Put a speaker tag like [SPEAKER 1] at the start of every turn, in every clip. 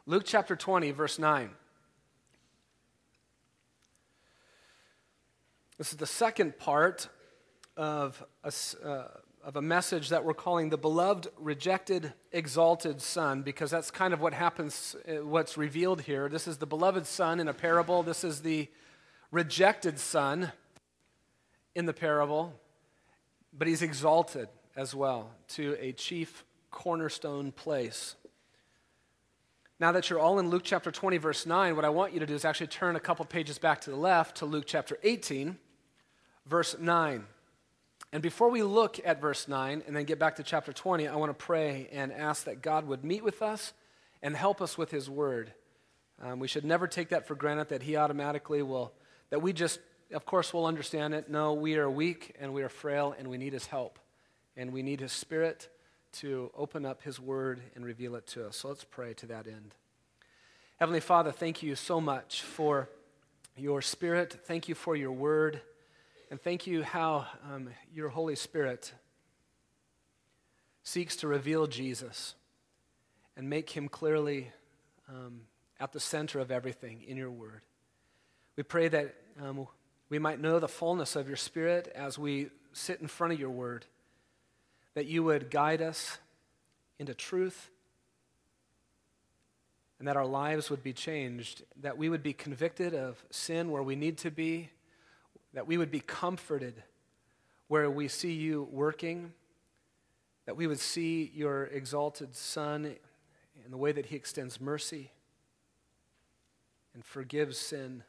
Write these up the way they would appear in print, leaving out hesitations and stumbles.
[SPEAKER 1] Luke chapter 20, verse 9. This is the second part of a message that we're calling the beloved, rejected, exalted son, because that's kind of what happens, what's revealed here. This is the beloved son in a parable. This is the rejected son in the parable, but he's exalted as well to a chief cornerstone place. Now that you're all in Luke chapter 20, verse 9, what I want you to do is actually turn a couple pages back to the left to Luke chapter 18, verse 9. And before we look at verse 9 and then get back to chapter 20, I want to pray and ask that God would meet with us and help us with his word. We should never take that for granted, that he automatically will, that we just, of course, will understand it. No, we are weak and we are frail and we need his help. And we need his spirit to open up his word and reveal it to us. So let's pray to that end. Heavenly Father, thank you so much for your spirit. Thank you for your word. And thank you how your Holy Spirit seeks to reveal Jesus and make him clearly at the center of everything in your word. We pray that we might know the fullness of your Spirit as we sit in front of your word, that you would guide us into truth, and that our lives would be changed, that we would be convicted of sin where we need to be, that we would be comforted where we see you working, that we would see your exalted Son in the way that he extends mercy and forgives sin.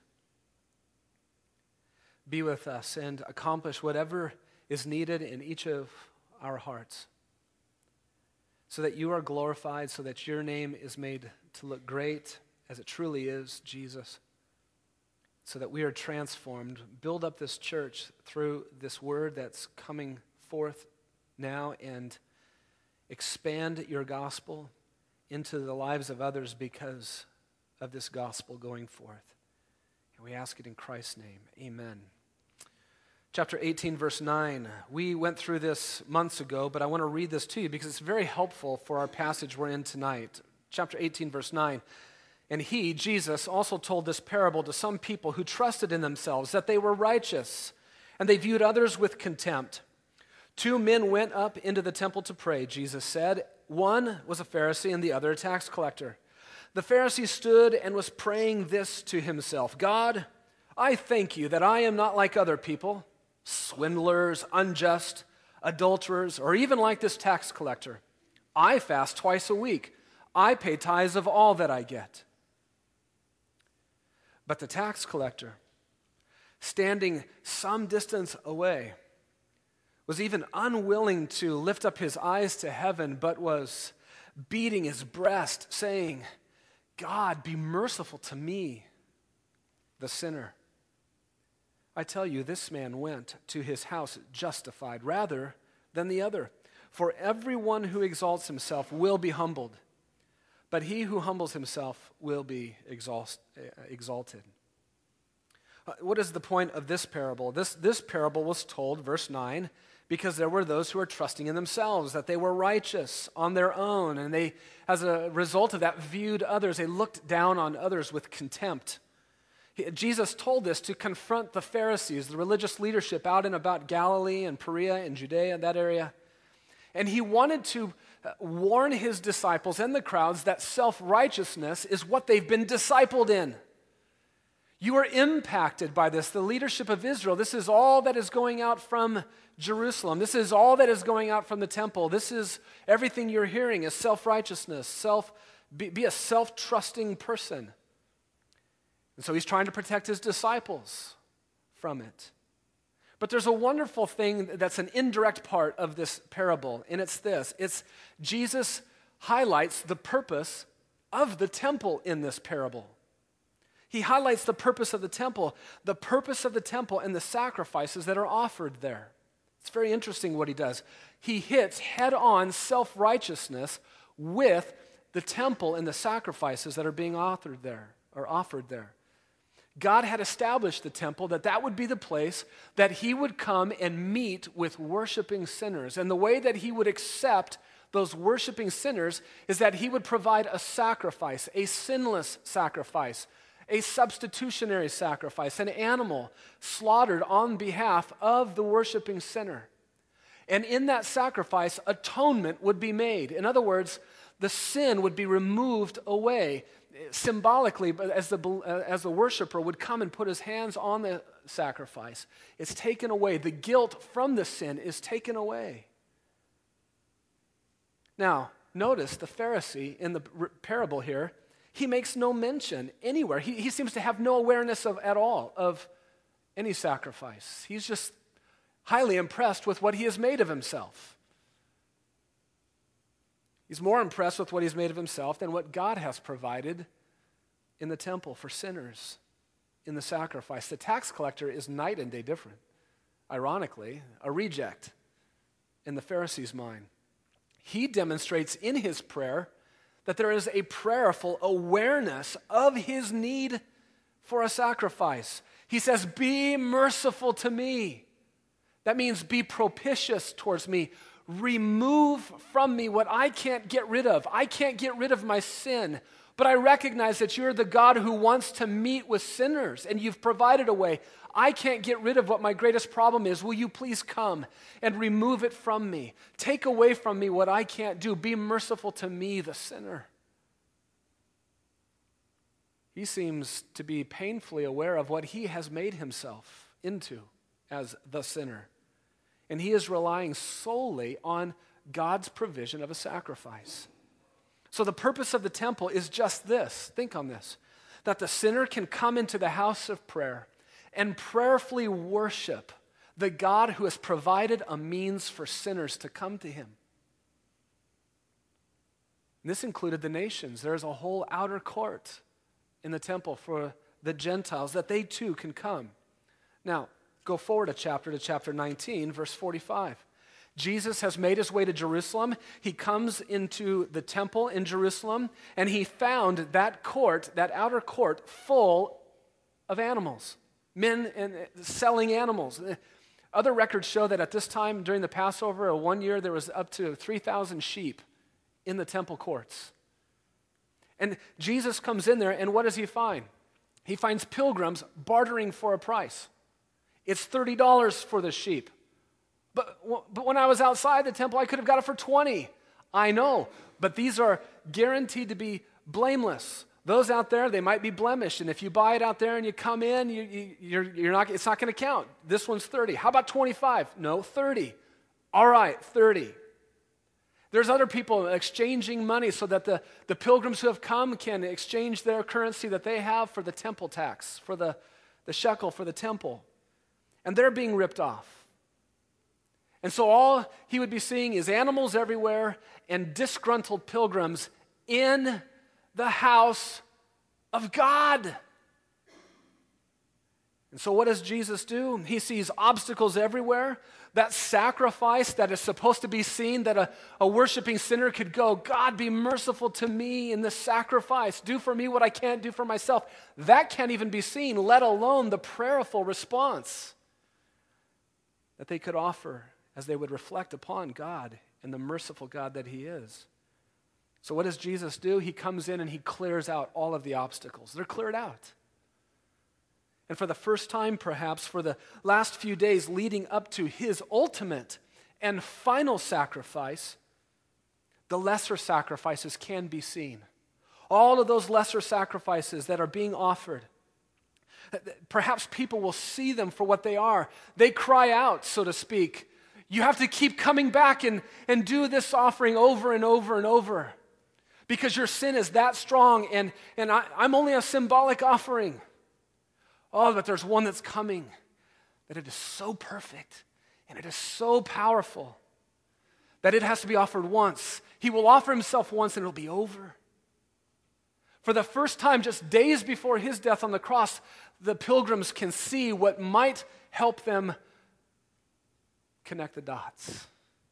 [SPEAKER 1] Be with us and accomplish whatever is needed in each of our hearts so that you are glorified, so that your name is made to look great as it truly is, Jesus, so that we are transformed. Build up this church through this word that's coming forth now and expand your gospel into the lives of others because of this gospel going forth. And we ask it in Christ's name. Amen. Chapter 18, verse 9. We went through this months ago, but I want to read this to you because it's very helpful for our passage we're in tonight. Chapter 18, verse 9. And he, Jesus, also told this parable to some people who trusted in themselves that they were righteous, and they viewed others with contempt. 2 men went up into the temple to pray, Jesus said. One was a Pharisee and the other a tax collector. The Pharisee stood and was praying this to himself: God, I thank you that I am not like other people, swindlers, unjust, adulterers, or even like this tax collector. I fast twice a week. I pay tithes of all that I get. But the tax collector, standing some distance away, was even unwilling to lift up his eyes to heaven, but was beating his breast, saying, God, be merciful to me, the sinner. I tell you, this man went to his house justified rather than the other. For everyone who exalts himself will be humbled, but he who humbles himself will be exalted. What is the point of this parable? This parable was told, verse 9, because there were those who were trusting in themselves, that they were righteous on their own, and they, as a result of that, viewed others. They looked down on others with contempt. Jesus told this to confront the Pharisees, the religious leadership out and about Galilee and Perea and Judea, that area. And he wanted to warn his disciples and the crowds that self-righteousness is what they've been discipled in. You are impacted by this. The leadership of Israel, this is all that is going out from Jerusalem. This is all that is going out from the temple. This is everything you're hearing is self-righteousness, be a self-trusting person. And so he's trying to protect his disciples from it. But there's a wonderful thing that's an indirect part of this parable, and it's this. It's Jesus highlights the purpose of the temple in this parable. He highlights the purpose of the temple and the sacrifices that are offered there. It's very interesting what he does. He hits head-on self-righteousness with the temple and the sacrifices that are being offered there. God had established the temple, that would be the place that he would come and meet with worshiping sinners. And the way that he would accept those worshiping sinners is that he would provide a sacrifice, a sinless sacrifice, a substitutionary sacrifice, an animal slaughtered on behalf of the worshiping sinner. And in that sacrifice, atonement would be made. In other words, the sin would be removed away symbolically, but as the worshiper would come and put his hands on the sacrifice, it's taken away. The guilt from the sin is taken away. Now, notice the Pharisee in the parable here, he makes no mention anywhere. He seems to have no awareness at all of any sacrifice. He's just highly impressed with what he has made of himself. He's more impressed with what he's made of himself than what God has provided in the temple for sinners in the sacrifice. The tax collector is night and day different. Ironically, a reject in the Pharisee's mind. He demonstrates in his prayer that there is a prayerful awareness of his need for a sacrifice. He says, "Be merciful to me." That means be propitious towards me. Remove from me what I can't get rid of. I can't get rid of my sin, but I recognize that you're the God who wants to meet with sinners, and you've provided a way. I can't get rid of what my greatest problem is. Will you please come and remove it from me? Take away from me what I can't do. Be merciful to me, the sinner. He seems to be painfully aware of what he has made himself into as the sinner. And he is relying solely on God's provision of a sacrifice. So the purpose of the temple is just this. Think on this. That the sinner can come into the house of prayer and prayerfully worship the God who has provided a means for sinners to come to him. And this included the nations. There's a whole outer court in the temple for the Gentiles that they too can come. Now, go forward a chapter to chapter 19, verse 45. Jesus has made his way to Jerusalem. He comes into the temple in Jerusalem, and he found that court, that outer court, full of animals, men and selling animals. Other records show that at this time during the Passover, one year there was up to 3,000 sheep in the temple courts. And Jesus comes in there, and what does he find? He finds pilgrims bartering for a price. It's $30 for the sheep. But when I was outside the temple, I could have got it for $20. I know, but these are guaranteed to be blameless. Those out there, they might be blemished, and if you buy it out there and you come in, you're not. It's not going to count. This one's $30. How about $25? No, $30. All right, $30. There's other people exchanging money so that the pilgrims who have come can exchange their currency that they have for the temple tax, for the shekel for the temple. And they're being ripped off. And so all he would be seeing is animals everywhere and disgruntled pilgrims in the house of God. And so what does Jesus do? He sees obstacles everywhere. That sacrifice that is supposed to be seen, that a worshiping sinner could go, God, be merciful to me in this sacrifice. Do for me what I can't do for myself. That can't even be seen, let alone the prayerful response that they could offer as they would reflect upon God and the merciful God that he is. So what does Jesus do? He comes in and he clears out all of the obstacles. They're cleared out. And for the first time, perhaps, for the last few days leading up to his ultimate and final sacrifice, the lesser sacrifices can be seen. All of those lesser sacrifices that are being offered, perhaps people will see them for what they are. They cry out, so to speak, you have to keep coming back and do this offering over and over and over because your sin is that strong and I'm only a symbolic offering. Oh, but there's one that's coming, that it is so perfect and it is so powerful that it has to be offered once. He will offer himself once and it'll be over. For the first time, just days before his death on the cross, the pilgrims can see what might help them connect the dots.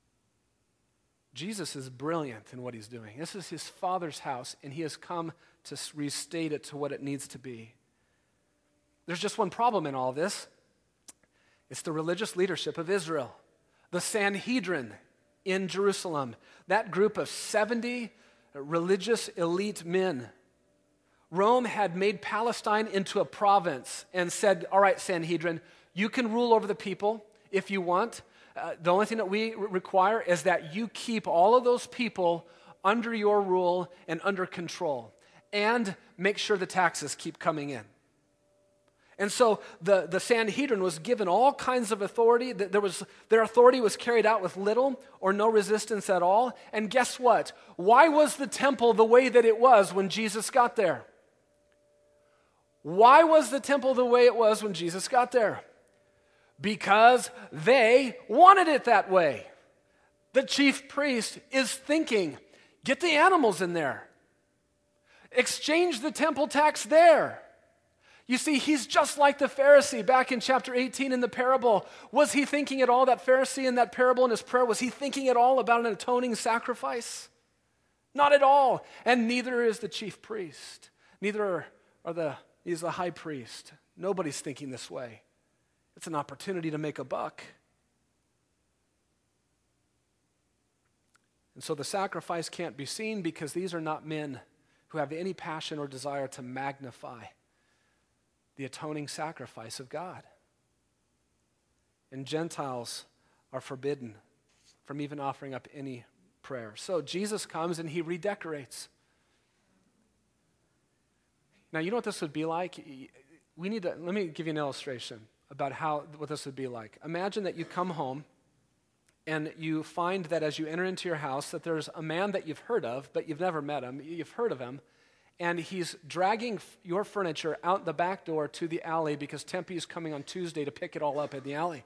[SPEAKER 1] Jesus is brilliant in what he's doing. This is his Father's house, and he has come to restate it to what it needs to be. There's just one problem in all this. It's the religious leadership of Israel, the Sanhedrin in Jerusalem. That group of 70 religious elite men. Rome had made Palestine into a province and said, all right, Sanhedrin, you can rule over the people if you want. The only thing that we require is that you keep all of those people under your rule and under control, and make sure the taxes keep coming in. And so the Sanhedrin was given all kinds of authority. Their authority was carried out with little or no resistance at all. And guess what? Why was the temple the way that it was when Jesus got there? Why was the temple the way it was when Jesus got there? Because they wanted it that way. The chief priest is thinking, get the animals in there. Exchange the temple tax there. You see, he's just like the Pharisee back in chapter 18 in the parable. Was he thinking at all, that Pharisee in that parable in his prayer, was he thinking at all about an atoning sacrifice? Not at all. And neither is the chief priest. Neither is the high priest. Nobody's thinking this way. It's an opportunity to make a buck. And so the sacrifice can't be seen because these are not men who have any passion or desire to magnify the atoning sacrifice of God. And Gentiles are forbidden from even offering up any prayer. So Jesus comes and he redecorates. Now, you know what this would be like? Let me give you an illustration about what this would be like. Imagine that you come home and you find that as you enter into your house that there's a man that you've heard of, but you've never met him. You've heard of him. And he's dragging your furniture out the back door to the alley because Tempe is coming on Tuesday to pick it all up in the alley.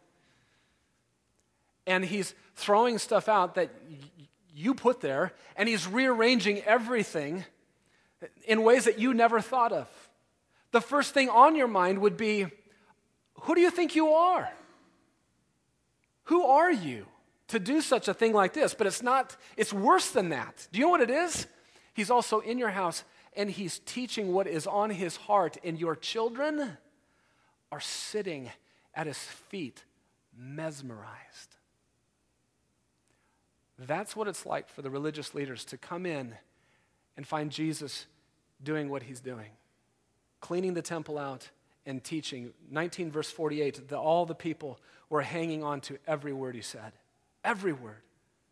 [SPEAKER 1] And he's throwing stuff out that you put there, and he's rearranging everything in ways that you never thought of. The first thing on your mind would be, who do you think you are? Who are you to do such a thing like this? But it's worse than that. Do you know what it is? He's also in your house, and he's teaching what is on his heart, and your children are sitting at his feet, mesmerized. That's what it's like for the religious leaders to come in and find Jesus doing what he's doing, cleaning the temple out and teaching. 19 verse 48, all the people were hanging on to every word he said. Every word.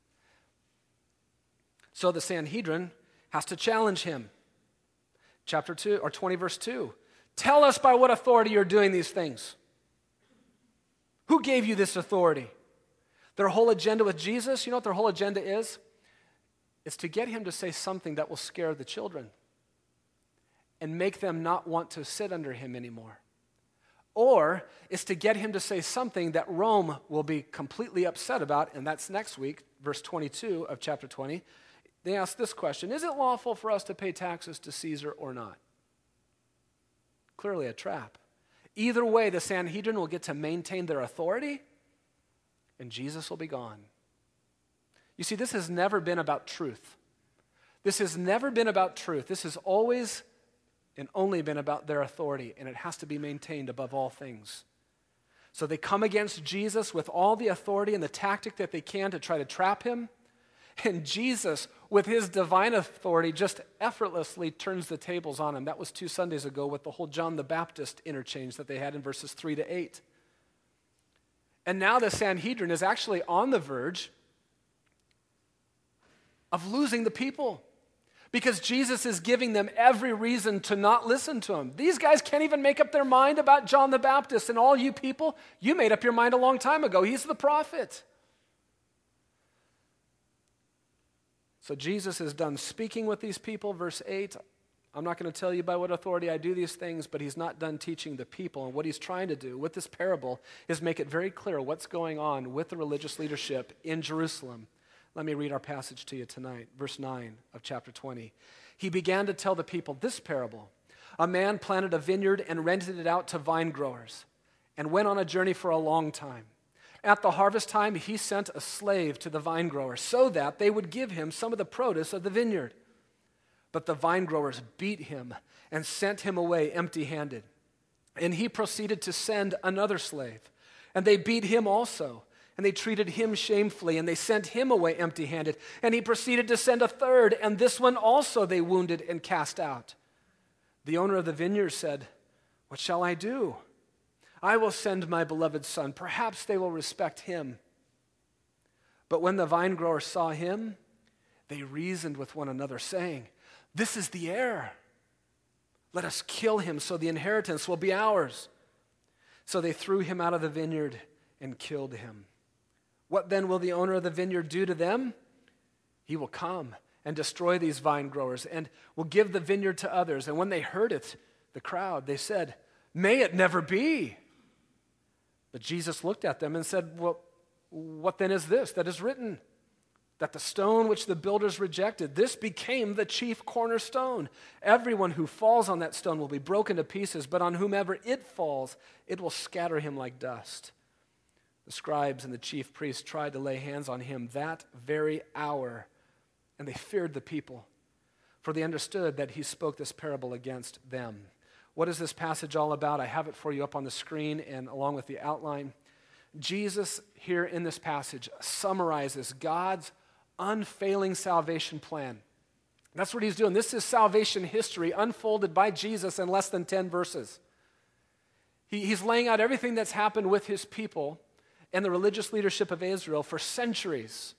[SPEAKER 1] So the Sanhedrin has to challenge him. Chapter 2, or 20 verse 2. Tell us by what authority you're doing these things. Who gave you this authority? Their whole agenda with Jesus, you know what their whole agenda is? It's to get him to say something that will scare the children and make them not want to sit under him anymore. Or it's to get him to say something that Rome will be completely upset about, and that's next week, verse 22 of chapter 20. They ask this question, is it lawful for us to pay taxes to Caesar or not? Clearly a trap. Either way, the Sanhedrin will get to maintain their authority, and Jesus will be gone. You see, this has never been about truth. This has never been about truth. This has always and only been about their authority, and it has to be maintained above all things. So they come against Jesus with all the authority and the tactic that they can to try to trap him. And Jesus, with his divine authority, just effortlessly turns the tables on him. That was 2 Sundays ago with the whole John the Baptist interchange that they had in verses 3 to 8. And now the Sanhedrin is actually on the verge of losing the people because Jesus is giving them every reason to not listen to him. These guys can't even make up their mind about John the Baptist. And all you people, you made up your mind a long time ago. He's the prophet. So Jesus is done speaking with these people. Verse 8, I'm not going to tell you by what authority I do these things, but he's not done teaching the people. And what he's trying to do with this parable is make it very clear what's going on with the religious leadership in Jerusalem. Let me read our passage to you tonight, verse 9 of chapter 20. He began to tell the people this parable. A man planted a vineyard and rented it out to vine growers and went on a journey for a long time. At the harvest time, he sent a slave to the vine growers so that they would give him some of the produce of the vineyard. But the vine growers beat him and sent him away empty-handed. And he proceeded to send another slave, and they beat him also and they treated him shamefully, and they sent him away empty-handed. And he proceeded to send a third, and this one also they wounded and cast out. The owner of the vineyard said, "What shall I do? I will send my beloved son. Perhaps they will respect him." But when the vinegrowers saw him, they reasoned with one another, saying, "This is the heir. Let us kill him so the inheritance will be ours." So they threw him out of the vineyard and killed him. What then will the owner of the vineyard do to them? He will come and destroy these vine growers and will give the vineyard to others. And when they heard it, the crowd, they said, "May it never be." But Jesus looked at them and said, "Well, what then is this that is written? That the stone which the builders rejected, this became the chief cornerstone. Everyone who falls on that stone will be broken to pieces, but on whomever it falls, it will scatter him like dust." The scribes and the chief priests tried to lay hands on him that very hour, and they feared the people, for they understood that he spoke this parable against them. What is this passage all about? I have it for you up on the screen and along with the outline. Jesus here in this passage summarizes God's unfailing salvation plan. That's what he's doing. This is salvation history unfolded by Jesus in less than 10 verses. He's laying out everything that's happened with his people and the religious leadership of Israel for centuries.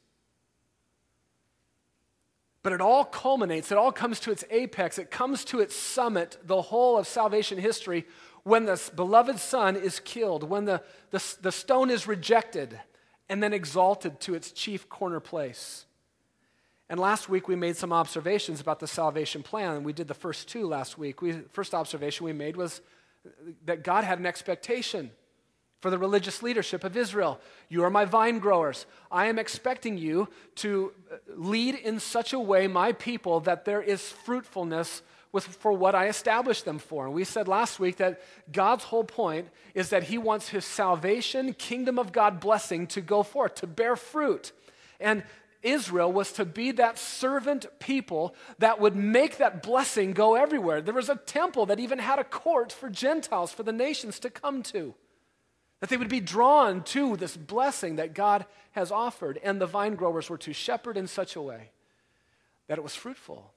[SPEAKER 1] But it all culminates, it all comes to its apex, it comes to its summit, the whole of salvation history, when the beloved Son is killed, when the stone is rejected and then exalted to its chief corner place. And last week we made some observations about the salvation plan, and we did the first two last week. First observation we made was that God had an expectation for the religious leadership of Israel. You are my vine growers. I am expecting you to lead in such a way my people that there is fruitfulness for what I established them for. And we said last week that God's whole point is that he wants his salvation, kingdom of God blessing to go forth, to bear fruit. And Israel was to be that servant people that would make that blessing go everywhere. There was a temple that even had a court for Gentiles, for the nations to come to, that they would be drawn to this blessing that God has offered. And the vine growers were to shepherd in such a way that it was fruitful.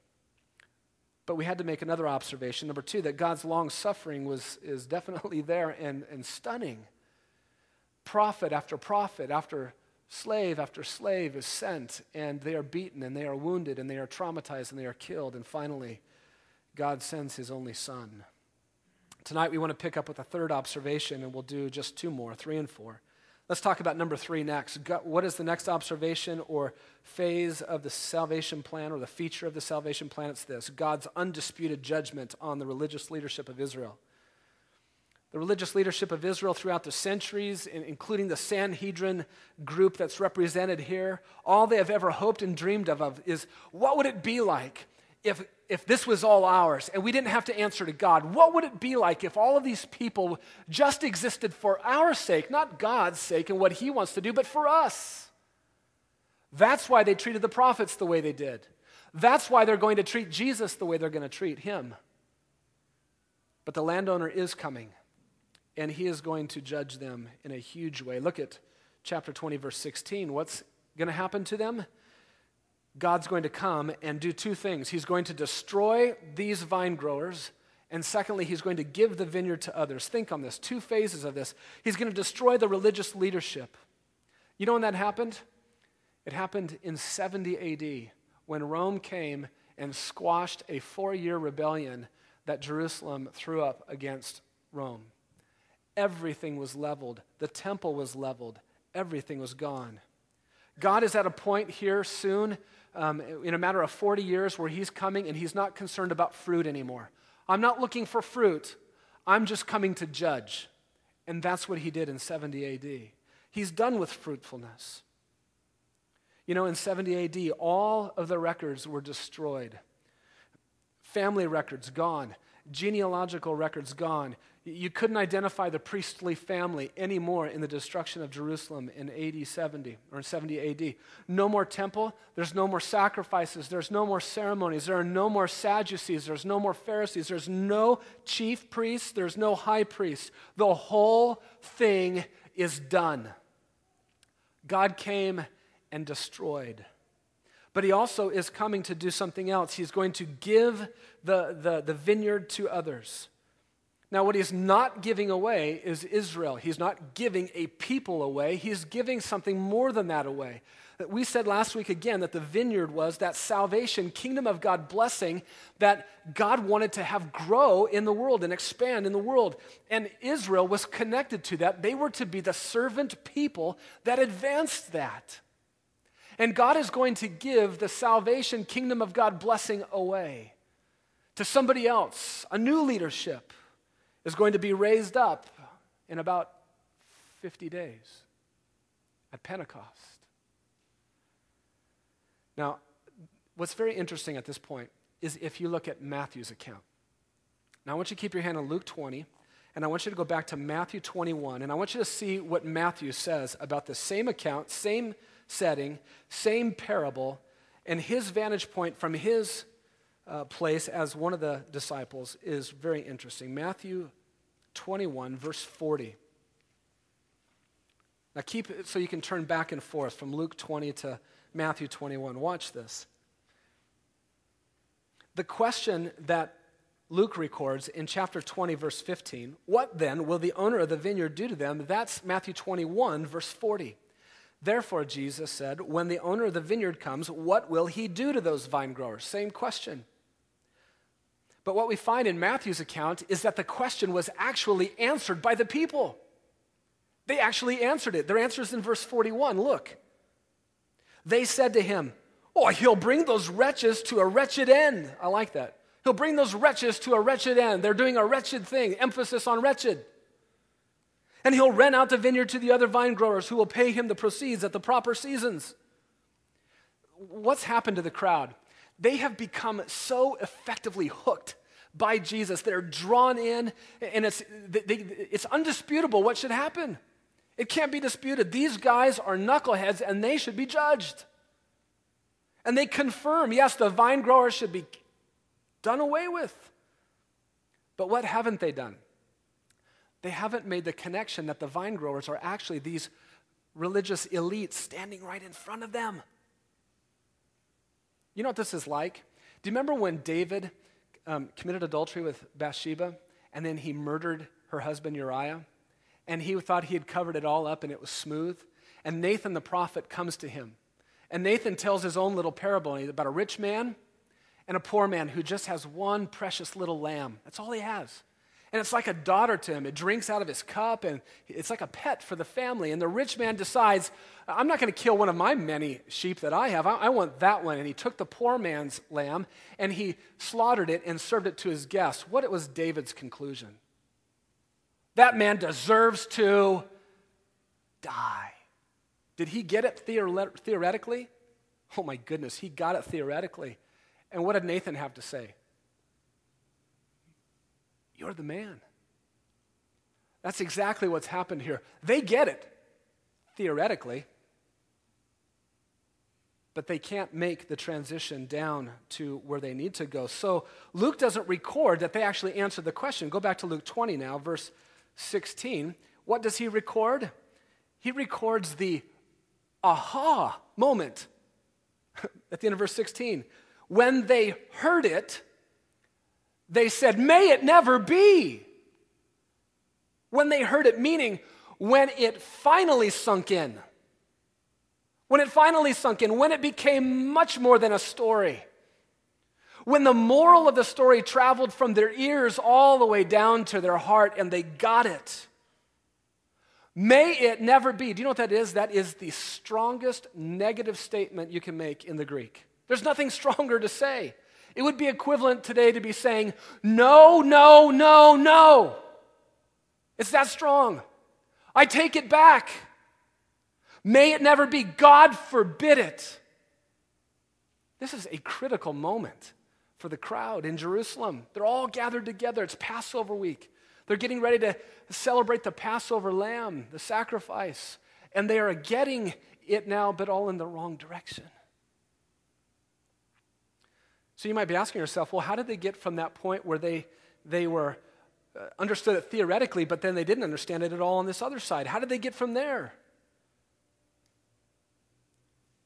[SPEAKER 1] But we had to make another observation, number two, that God's long suffering is definitely there and stunning. Prophet after slave is sent, and they are beaten, and they are wounded, and they are traumatized, and they are killed. And finally, God sends his only Son. Tonight we want to pick up with a third observation, and we'll do just two more, 3 and 4. Let's talk about number 3 next. What is the next observation or phase of the salvation plan, or the feature of the salvation plan? It's this: God's undisputed judgment on the religious leadership of Israel. The religious leadership of Israel throughout the centuries, including the Sanhedrin group that's represented here, all they have ever hoped and dreamed of is, what would it be like if this was all ours and we didn't have to answer to God? What would it be like if all of these people just existed for our sake, not God's sake and what he wants to do, but for us? That's why they treated the prophets the way they did. That's why they're going to treat Jesus the way they're going to treat him. But the landowner is coming, and he is going to judge them in a huge way. Look at chapter 20, verse 16. What's going to happen to them? God's going to come and do two things. He's going to destroy these vine growers, and secondly, he's going to give the vineyard to others. Think on this, 2 phases of this. He's going to destroy the religious leadership. You know when that happened? It happened in 70 AD, when Rome came and squashed a 4-year rebellion that Jerusalem threw up against Rome. Everything was leveled. The temple was leveled. Everything was gone. God is at a point here soon, in a matter of 40 years, where he's coming and he's not concerned about fruit anymore. I'm not looking for fruit. I'm just coming to judge. And that's what he did in 70 AD. He's done with fruitfulness. You know, in 70 AD, all of the records were destroyed. Family records gone. Genealogical records gone. You couldn't identify the priestly family anymore in the destruction of Jerusalem in AD 70 or in 70 AD. No more temple. There's no more sacrifices. There's no more ceremonies. There are no more Sadducees. There's no more Pharisees. There's no chief priests. There's no high priest. The whole thing is done. God came and destroyed. But he also is coming to do something else. He's going to give the vineyard to others. Now, what he's not giving away is Israel. He's not giving a people away. He's giving something more than that away. We said last week again that the vineyard was that salvation, kingdom of God blessing that God wanted to have grow in the world and expand in the world. And Israel was connected to that. They were to be the servant people that advanced that. And God is going to give the salvation, kingdom of God blessing away to somebody else. A new leadership is going to be raised up in about 50 days at Pentecost. Now, what's very interesting at this point is if you look at Matthew's account. Now, I want you to keep your hand on Luke 20, and I want you to go back to Matthew 21, and I want you to see what Matthew says about the same account, same setting, same parable, and his vantage point from his place as one of the disciples is very interesting. Matthew 21, verse 40. Now keep it so you can turn back and forth from Luke 20 to Matthew 21. Watch this. The question that Luke records in chapter 20, verse 15, what then will the owner of the vineyard do to them? That's Matthew 21, verse 40. Therefore, Jesus said, when the owner of the vineyard comes, what will he do to those vine growers? Same question. But what we find in Matthew's account is that the question was actually answered by the people. They actually answered it. Their answer is in verse 41. Look. They said to him, oh, he'll bring those wretches to a wretched end. I like that. He'll bring those wretches to a wretched end. They're doing a wretched thing, emphasis on wretched. And he'll rent out the vineyard to the other vine growers who will pay him the proceeds at the proper seasons. What's happened to the crowd? They have become so effectively hooked by Jesus. They're drawn in, and it's undisputable what should happen. It can't be disputed. These guys are knuckleheads, and they should be judged. And they confirm, yes, the vine growers should be done away with. But what haven't they done? They haven't made the connection that the vine growers are actually these religious elites standing right in front of them. You know what this is like? Do you remember when David committed adultery with Bathsheba, and then he murdered her husband Uriah? And he thought he had covered it all up and it was smooth. And Nathan the prophet comes to him. And Nathan tells his own little parable about a rich man and a poor man who just has one precious little lamb. That's all he has. And it's like a daughter to him. It drinks out of his cup, and it's like a pet for the family. And the rich man decides, I'm not going to kill one of my many sheep that I have. I want that one. And he took the poor man's lamb, and he slaughtered it and served it to his guests. What was David's conclusion? That man deserves to die. Did he get it theoretically? Oh my goodness, he got it theoretically. And what did Nathan have to say? You're the man. That's exactly what's happened here. They get it, theoretically, but they can't make the transition down to where they need to go. So Luke doesn't record that they actually answered the question. Go back to Luke 20 now, verse 16. What does he record? He records the aha moment at the end of verse 16. When they heard it, they said, may it never be. When they heard it, meaning when it finally sunk in. When it finally sunk in, when it became much more than a story. When the moral of the story traveled from their ears all the way down to their heart and they got it. May it never be. Do you know what that is? That is the strongest negative statement you can make in the Greek. There's nothing stronger to say. It would be equivalent today to be saying, no, no, no, no. It's that strong. I take it back. May it never be. God forbid it. This is a critical moment for the crowd in Jerusalem. They're all gathered together. It's Passover week. They're getting ready to celebrate the Passover lamb, the sacrifice. And they are getting it now, but all in the wrong direction. So you might be asking yourself, well, how did they get from that point where they were understood it theoretically, but then they didn't understand it at all on this other side? How did they get from there?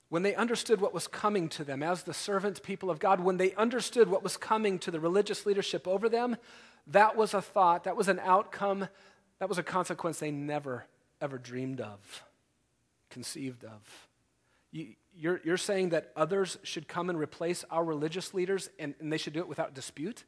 [SPEAKER 1] when they understood what was coming to them as the servant people of God, when they understood what was coming to the religious leadership over them, that was a thought, that was an outcome, that was a consequence they never, ever dreamed of, conceived of. You're saying that others should come and replace our religious leaders and they should do it without dispute?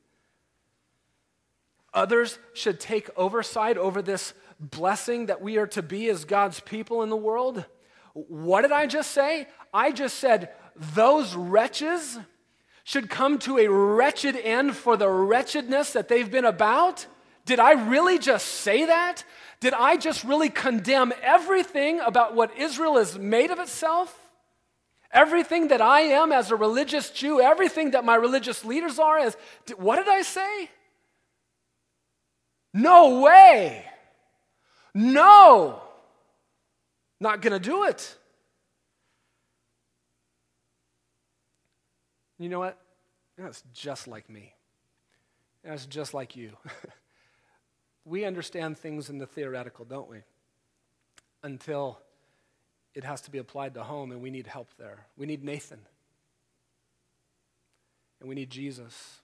[SPEAKER 1] Others should take oversight over this blessing that we are to be as God's people in the world? What did I just say? I just said those wretches should come to a wretched end for the wretchedness that they've been about? Did I really just say that? Did I just really condemn everything about what Israel is made of itself? Everything that I am as a religious Jew, everything that my religious leaders are as, what did I say? No way. No. Not going to do it. You know what? That's just like me. That's just like you. We understand things in the theoretical, don't we? Until it has to be applied to home, and we need help there. We need Nathan. And we need Jesus.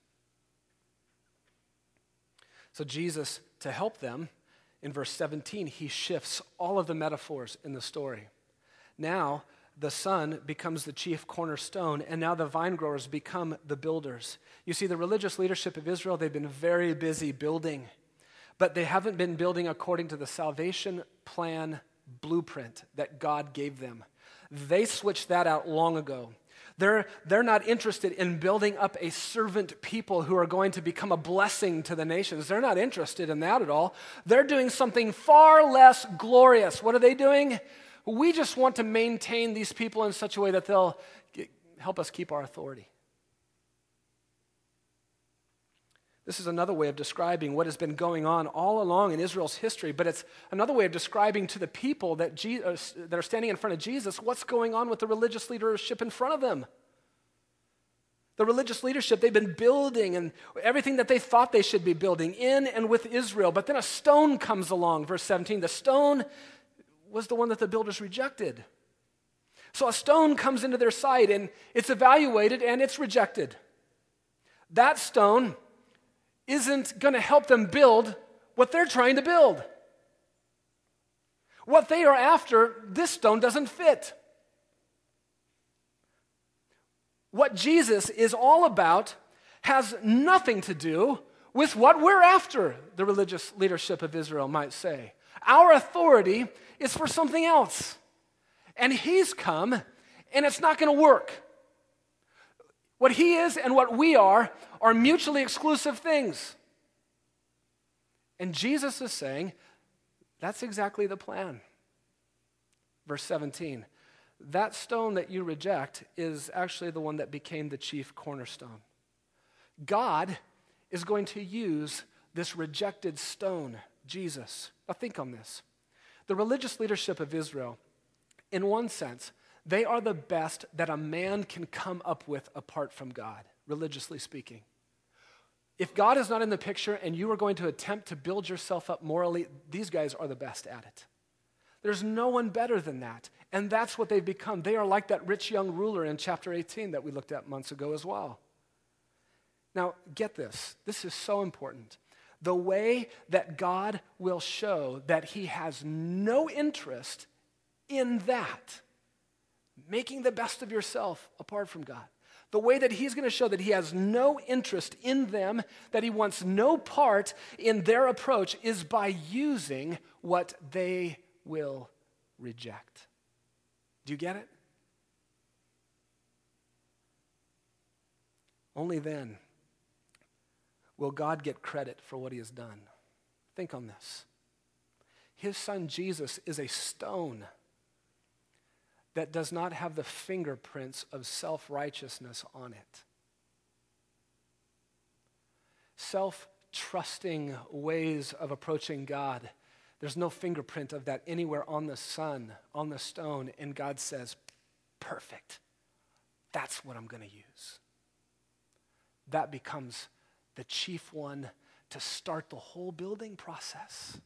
[SPEAKER 1] So Jesus, to help them, in verse 17, he shifts all of the metaphors in the story. Now, the son becomes the chief cornerstone, and now the vine growers become the builders. You see, the religious leadership of Israel, they've been very busy building, but they haven't been building according to the salvation plan blueprint that God gave them. They switched that out long ago. They're not interested in building up a servant people who are going to become a blessing to the nations. They're not interested in that at all. They're doing something far less glorious. What are they doing? We just want to maintain these people in such a way that they'll help us keep our authority. This is another way of describing what has been going on all along in Israel's history, but it's another way of describing to the people that are standing in front of Jesus what's going on with the religious leadership in front of them. The religious leadership, they've been building and everything that they thought they should be building in and with Israel, but then a stone comes along, verse 17. The stone was the one that the builders rejected. So a stone comes into their sight and it's evaluated and it's rejected. That stone isn't going to help them build what they're trying to build. What they are after, this stone doesn't fit. What Jesus is all about has nothing to do with what we're after, the religious leadership of Israel might say. Our authority is for something else. And he's come, and it's not going to work. What he is and what we are mutually exclusive things. And Jesus is saying, that's exactly the plan. Verse 17, that stone that you reject is actually the one that became the chief cornerstone. God is going to use this rejected stone, Jesus. Now think on this. The religious leadership of Israel, in one sense, they are the best that a man can come up with apart from God, religiously speaking. If God is not in the picture and you are going to attempt to build yourself up morally, these guys are the best at it. There's no one better than that. And that's what they've become. They are like that rich young ruler in chapter 18 that we looked at months ago as well. Now, get this. This is so important. The way that God will show that he has no interest in that, making the best of yourself apart from God. The way that he's going to show that he has no interest in them, that he wants no part in their approach, is by using what they will reject. Do you get it? Only then will God get credit for what he has done. Think on this. His son Jesus is a stone that does not have the fingerprints of self-righteousness on it. Self-trusting ways of approaching God, there's no fingerprint of that anywhere on the stone, and God says, perfect. That's what I'm going to use. That becomes the chief one to start the whole building process.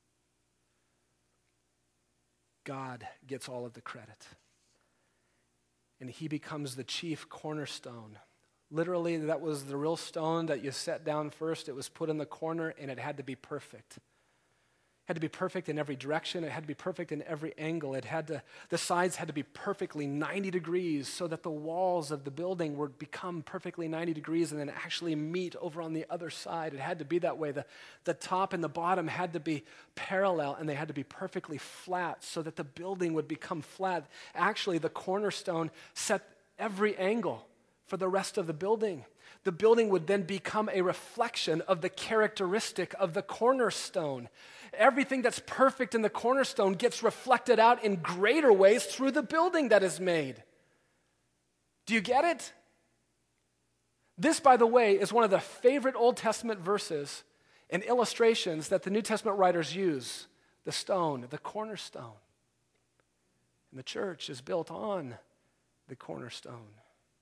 [SPEAKER 1] God gets all of the credit. and he becomes the chief cornerstone. Literally, that was the real stone that you set down first. It was put in the corner, and it had to be perfect. It had to be perfect in every direction. It had to be perfect in every angle. The sides had to be perfectly 90 degrees so that the walls of the building would become perfectly 90 degrees and then actually meet over on the other side. It had to be that way. The top and the bottom had to be parallel, and they had to be perfectly flat so that the building would become flat. Actually, the cornerstone set every angle for the rest of the building. The building would then become a reflection of the characteristic of the cornerstone. Everything that's perfect in the cornerstone gets reflected out in greater ways through the building that is made. Do you get it? This, by the way, is one of the favorite Old Testament verses and illustrations that the New Testament writers use. The stone, the cornerstone. And the church is built on the cornerstone.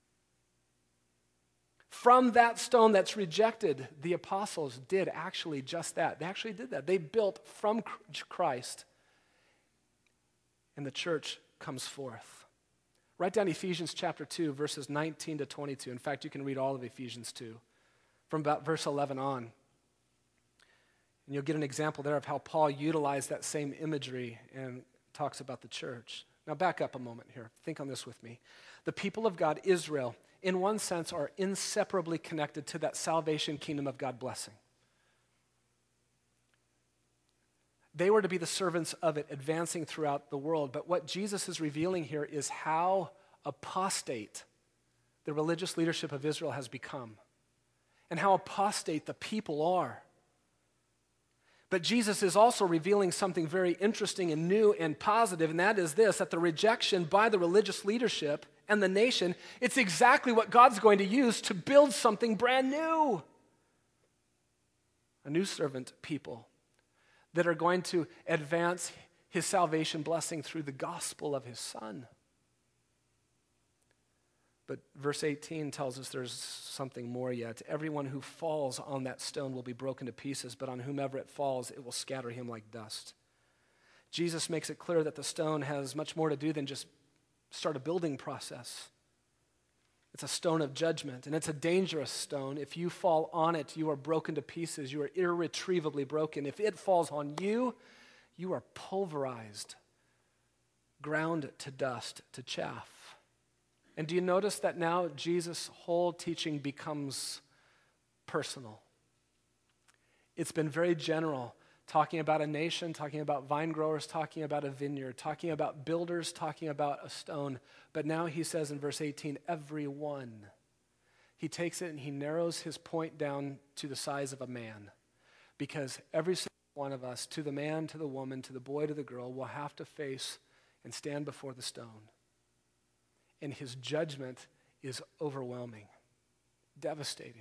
[SPEAKER 1] From that stone that's rejected, the apostles did actually just that. They actually did that. They built from Christ, and the church comes forth. Write down Ephesians chapter 2, verses 19 to 22. In fact, you can read all of Ephesians 2, from about verse 11 on. And you'll get an example there of how Paul utilized that same imagery and talks about the church. Now back up a moment here. Think on this with me. The people of God, Israel, in one sense, are inseparably connected to that salvation kingdom of God blessing. They were to be the servants of it, advancing throughout the world. But what Jesus is revealing here is how apostate the religious leadership of Israel has become, and how apostate the people are. But Jesus is also revealing something very interesting and new and positive, and that is this, that the rejection by the religious leadership and the nation, it's exactly what God's going to use to build something brand new. A new servant people that are going to advance his salvation blessing through the gospel of his Son. But verse 18 tells us there's something more yet. Everyone who falls on that stone will be broken to pieces, but on whomever it falls, it will scatter him like dust. Jesus makes it clear that the stone has much more to do than just start a building process. It's a stone of judgment, and it's a dangerous stone. If you fall on it, you are broken to pieces. You are irretrievably broken. If it falls on you, you are pulverized, ground to dust, to chaff. And do you notice that now Jesus' whole teaching becomes personal? It's been very general, talking about a nation, talking about vine growers, talking about a vineyard, talking about builders, talking about a stone. But now he says in verse 18, everyone. He takes it and he narrows his point down to the size of a man. Because every single one of us, to the man, to the woman, to the boy, to the girl, will have to face and stand before the stone. And his judgment is overwhelming, devastating.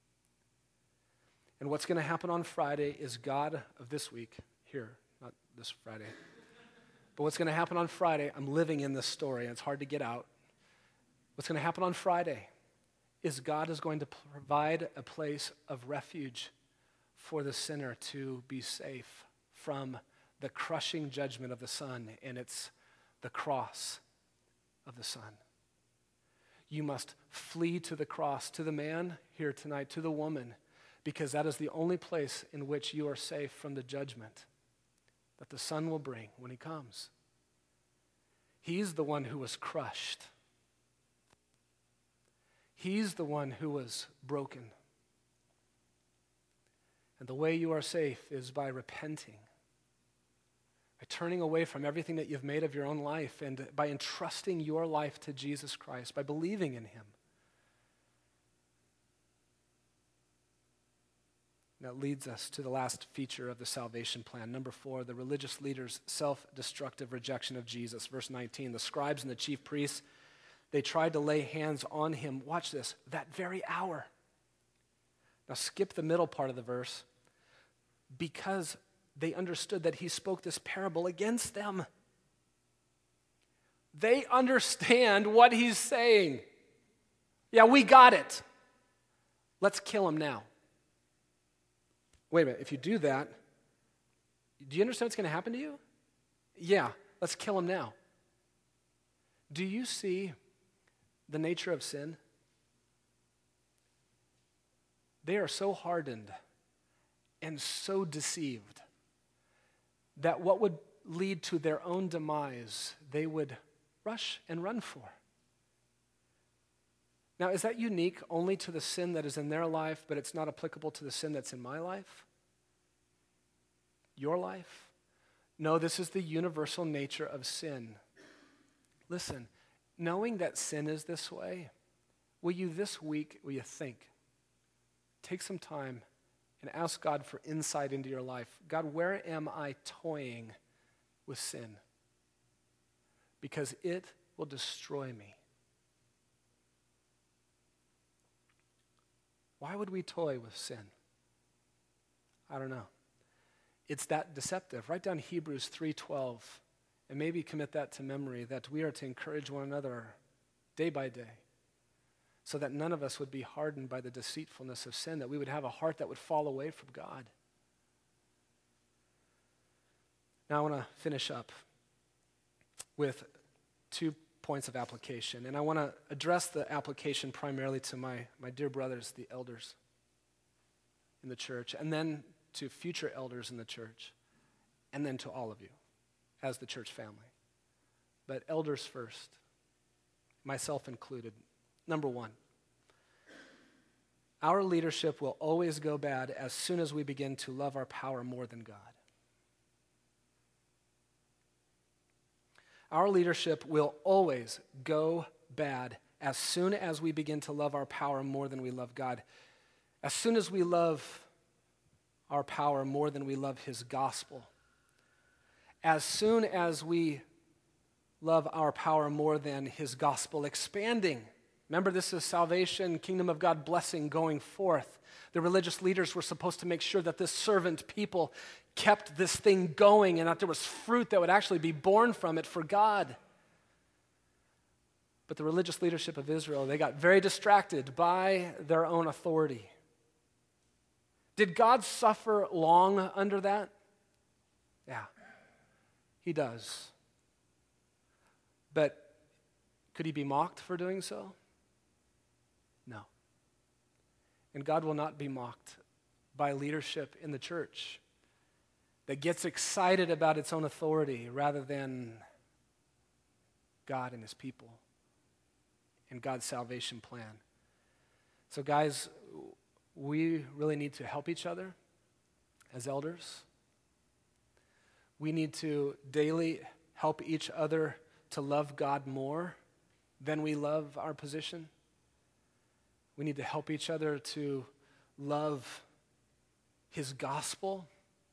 [SPEAKER 1] And what's going to happen on Friday is God of this week, here, not this Friday, but what's going to happen on Friday, I'm living in this story, and it's hard to get out. What's going to happen on Friday is God is going to provide a place of refuge for the sinner to be safe from the crushing judgment of the Son, and it's the cross of the Son. You must flee to the cross, to the man here tonight, to the woman, because that is the only place in which you are safe from the judgment that the Son will bring when he comes. He's the one who was crushed. He's the one who was broken. And the way you are safe is by repenting, by turning away from everything that you've made of your own life, and by entrusting your life to Jesus Christ, by believing in him. That leads us to the last feature of the salvation plan. Number 4, the religious leaders' self-destructive rejection of Jesus. Verse 19, the scribes and the chief priests, they tried to lay hands on him. Watch this, that very hour. Now skip the middle part of the verse, because they understood that he spoke this parable against them. They understand what he's saying. Yeah, we got it. Let's kill him now. Wait a minute, if you do that, do you understand what's going to happen to you? Yeah, let's kill him now. Do you see the nature of sin? They are so hardened and so deceived that what would lead to their own demise, they would rush and run for. Now, is that unique only to the sin that is in their life, but it's not applicable to the sin that's in my life? Your life? No, this is the universal nature of sin. Listen, knowing that sin is this way, will you this week, take some time and ask God for insight into your life. God, where am I toying with sin? Because it will destroy me. Why would we toy with sin? I don't know. It's that deceptive. Write down Hebrews 3:12 and maybe commit that to memory, that we are to encourage one another day by day so that none of us would be hardened by the deceitfulness of sin, that we would have a heart that would fall away from God. Now I want to finish up with 2 points of application, and I want to address the application primarily to my dear brothers, the elders in the church, and then to future elders in the church, and then to all of you as the church family. But elders first, myself included. Number 1, our leadership will always go bad as soon as we begin to love our power more than God. Our leadership will always go bad as soon as we begin to love our power more than we love God. As soon as we love our power more than we love his gospel. As soon as we love our power more than his gospel expanding. Remember, this is salvation, kingdom of God blessing going forth. The religious leaders were supposed to make sure that this servant people kept this thing going and that there was fruit that would actually be born from it for God. But the religious leadership of Israel, they got very distracted by their own authority. Did God suffer long under that? Yeah, he does. But could he be mocked for doing so? No. And God will not be mocked by leadership in the church that gets excited about its own authority rather than God and his people and God's salvation plan. So guys, we really need to help each other as elders. We need to daily help each other to love God more than we love our position. We need to help each other to love his gospel.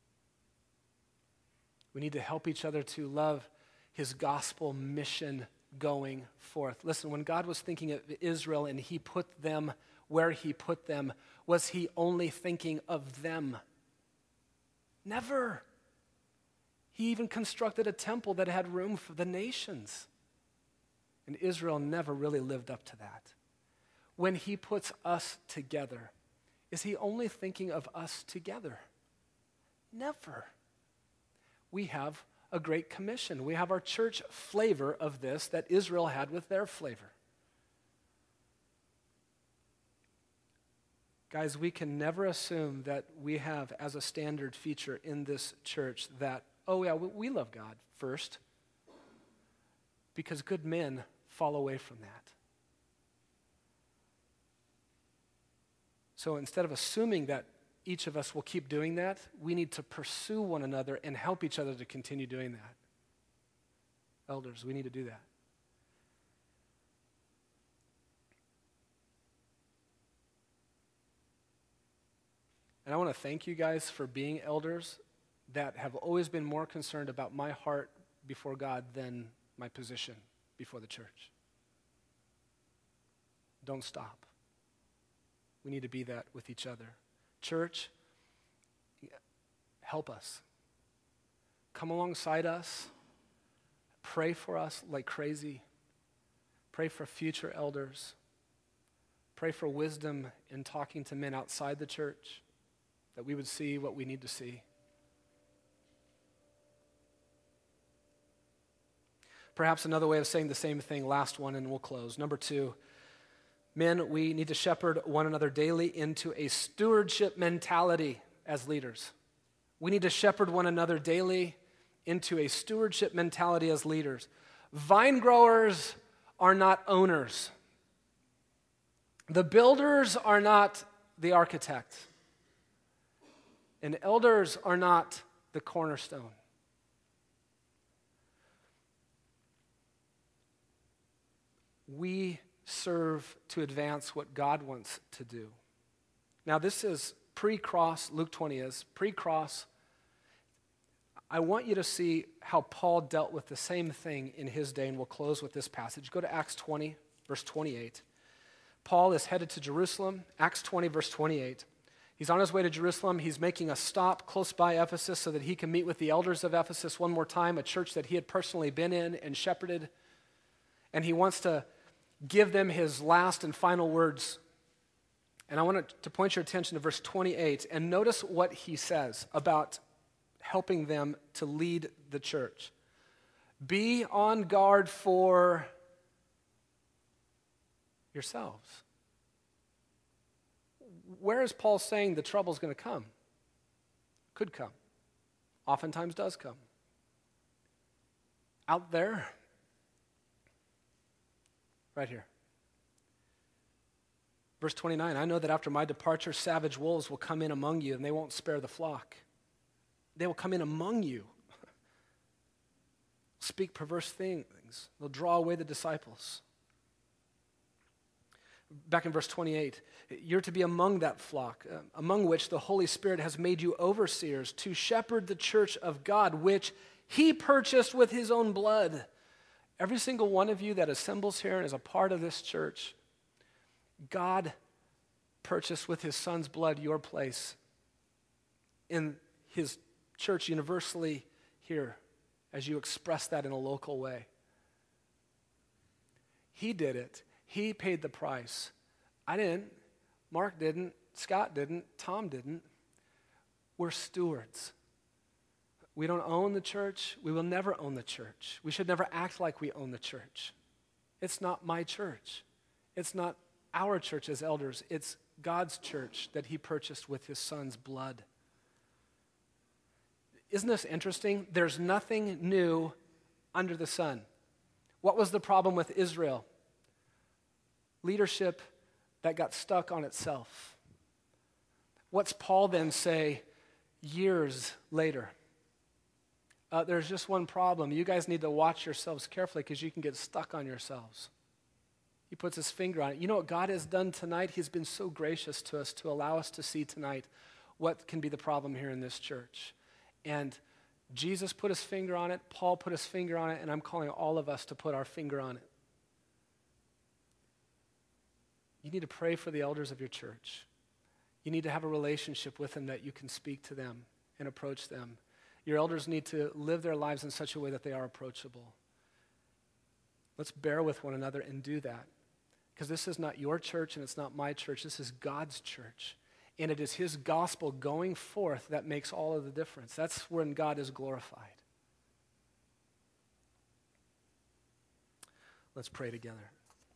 [SPEAKER 1] We need to help each other to love his gospel mission going forth. Listen, when God was thinking of Israel and he put them where he put them, was he only thinking of them? Never. He even constructed a temple that had room for the nations. And Israel never really lived up to that. When he puts us together, is he only thinking of us together? Never. We have a great commission. We have our church flavor of this that Israel had with their flavor. Guys, we can never assume that we have as a standard feature in this church that, oh yeah, we love God first, because good men fall away from that. So instead of assuming that each of us will keep doing that, we need to pursue one another and help each other to continue doing that. Elders, we need to do that. And I want to thank you guys for being elders that have always been more concerned about my heart before God than my position before the church. Don't stop. We need to be that with each other. Church, help us. Come alongside us. Pray for us like crazy. Pray for future elders. Pray for wisdom in talking to men outside the church, that we would see what we need to see. perhaps another way of saying the same thing, last one, and we'll close. Number 2, men, we need to shepherd one another daily into a stewardship mentality as leaders. We need to shepherd one another daily into a stewardship mentality as leaders. Vine growers are not owners. The builders are not the architect. And elders are not the cornerstone. We serve to advance what God wants to do. Now, this is pre-cross, Luke 20 is, pre-cross. I want you to see how Paul dealt with the same thing in his day, and we'll close with this passage. Go to Acts 20, verse 28. Paul is headed to Jerusalem, Acts 20, verse 28. He's on his way to Jerusalem. He's making a stop close by Ephesus so that he can meet with the elders of Ephesus one more time, a church that he had personally been in and shepherded. And he wants to give them his last and final words. And I want to point your attention to verse 28 and notice what he says about helping them to lead the church. Be on guard for yourselves. Where is Paul saying the trouble's going to come? Could come. Oftentimes does come. Out there. Right here. Verse 29, I know that after my departure, savage wolves will come in among you, and they won't spare the flock. They will come in among you. Speak perverse things. They'll draw away the disciples. Back in verse 28, you're to be among that flock, among which the Holy Spirit has made you overseers to shepherd the church of God, which he purchased with his own blood. Every single one of you that assembles here and is a part of this church, God purchased with his son's blood your place in his church universally here as you express that in a local way. He did it. He paid the price. I didn't. Mark didn't. Scott didn't. Tom didn't. We're stewards. We don't own the church. We will never own the church. We should never act like we own the church. It's not my church. It's not our church as elders. It's God's church that he purchased with his son's blood. Isn't this interesting? There's nothing new under the sun. What was the problem with Israel? Leadership that got stuck on itself. What's Paul then say years later? There's just one problem. You guys need to watch yourselves carefully because you can get stuck on yourselves. He puts his finger on it. You know what God has done tonight? He's been so gracious to us to allow us to see tonight what can be the problem here in this church. And Jesus put his finger on it, Paul put his finger on it, and I'm calling all of us to put our finger on it. You need to pray for the elders of your church. You need to have a relationship with them that you can speak to them and approach them. Your elders need to live their lives in such a way that they are approachable. Let's bear with one another and do that. Because this is not your church and it's not my church. This is God's church. And it is his gospel going forth that makes all of the difference. That's when God is glorified. Let's pray together.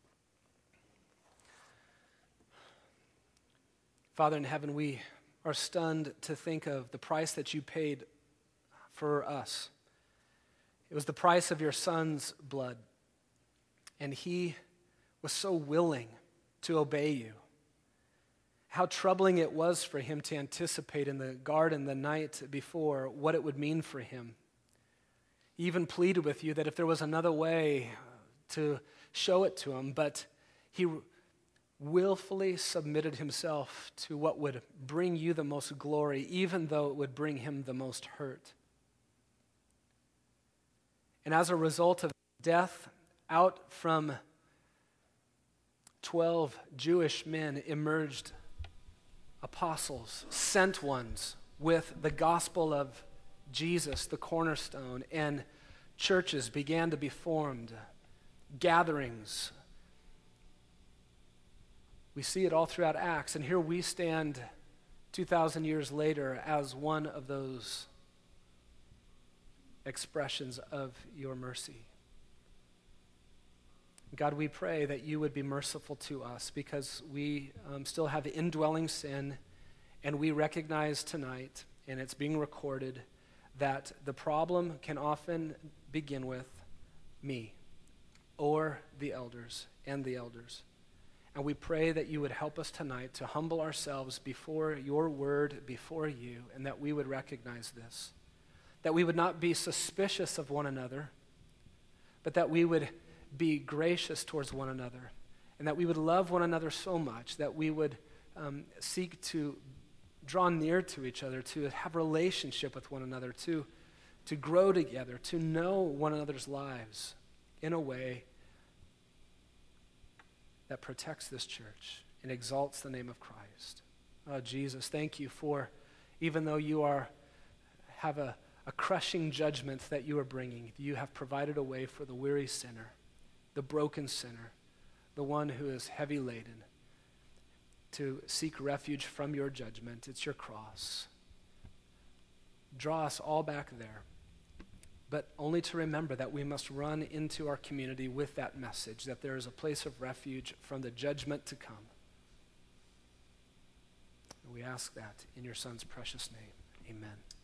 [SPEAKER 1] Father in heaven, we are stunned to think of the price that you paid for us. It was the price of your son's blood. And he was so willing to obey you. How troubling it was for him to anticipate in the garden the night before what it would mean for him. He even pleaded with you that if there was another way to show it to him, but he willfully submitted himself to what would bring you the most glory, even though it would bring him the most hurt. And as a result of death, out from 12 Jewish men emerged apostles, sent ones with the gospel of Jesus, the cornerstone, and churches began to be formed, gatherings. We see it all throughout Acts, and here we stand 2,000 years later as one of those expressions of your mercy. God, we pray that you would be merciful to us because we still have indwelling sin, and we recognize tonight, and it's being recorded, that the problem can often begin with me or the elders and the elders. And we pray that you would help us tonight to humble ourselves before your word, before you, and that we would recognize this. That we would not be suspicious of one another, but that we would be gracious towards one another, and that we would love one another so much that we would seek to draw near to each other, to have relationship with one another, to grow together, to know one another's lives in a way that protects this church and exalts the name of Christ. Oh, Jesus, thank you for, even though you have a crushing judgment that you are bringing, you have provided a way for the weary sinner, the broken sinner, the one who is heavy laden, to seek refuge from your judgment. It's your cross. Draw us all back there, but only to remember that we must run into our community with that message, that there is a place of refuge from the judgment to come. We ask that in your Son's precious name. Amen.